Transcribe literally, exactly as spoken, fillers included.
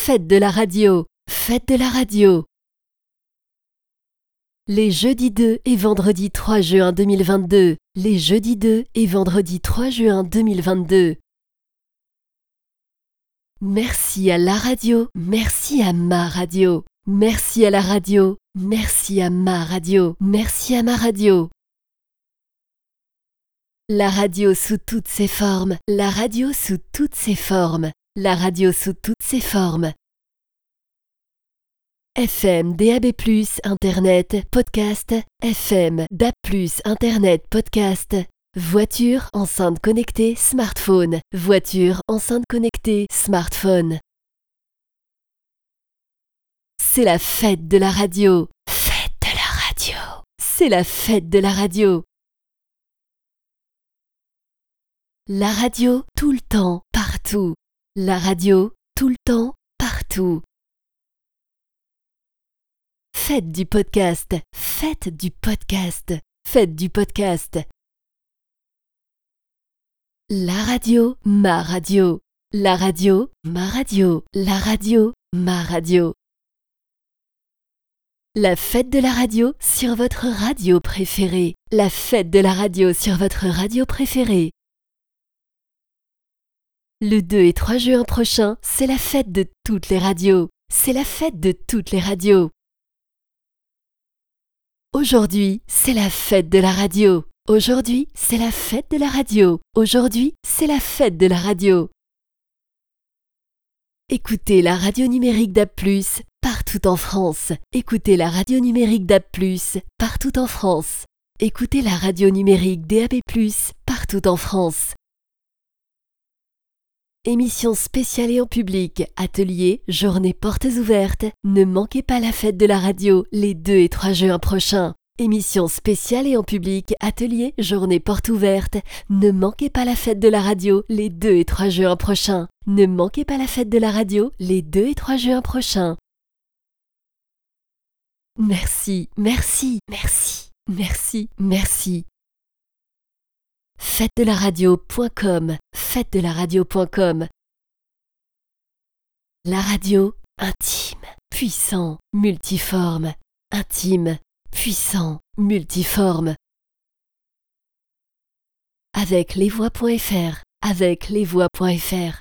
Fête de la radio, Fête de la radio. Les jeudis deux et vendredi trois juin deux mille vingt-deux. Les jeudis deux et vendredi trois juin deux mille vingt-deux. Merci à la radio, merci à ma radio. Merci à la radio, merci à ma radio, merci à ma radio. La radio sous toutes ses formes, la radio sous toutes ses formes, la radio sous toutes ses formes. F M, D A B plus, Internet, podcast, F M, D A B plus, Internet, podcast. Voiture, enceinte connectée, smartphone. Voiture, enceinte connectée, smartphone. C'est la fête de la radio. Fête de la radio. C'est la fête de la radio. La radio, tout le temps, partout. La radio, tout le temps, partout. Fête du podcast. Fête du podcast. Fête du podcast. La radio, ma radio. La radio, ma radio. La radio, ma radio. La fête de la radio sur votre radio préférée. La fête de la radio sur votre radio préférée. Le deux et trois juin prochain, c'est la fête de toutes les radios. C'est la fête de toutes les radios. Aujourd'hui, c'est la fête de la radio. Aujourd'hui, c'est la fête de la radio. Aujourd'hui, c'est la fête de la radio. Écoutez la radio numérique d'A B plus, partout en France. Écoutez la radio numérique d'A B plus, partout en France. Écoutez la radio numérique D A B plus, partout en France. Émission spéciale et en public, ateliers, journées portes ouvertes. Ne manquez pas la fête de la radio les deux et trois juin prochains. Émission spéciale et en public, ateliers, journées portes ouvertes. Ne manquez pas la fête de la radio les deux et trois juin prochains. Ne manquez pas la fête de la radio les deux et trois juin prochains. Merci, merci, merci, merci, merci. fête de la radio point com, fête de la radio point com. La radio, intime, puissant, multiforme. Intime, puissant, multiforme. Avec lesvoix point F R, avec lesvoix point F R.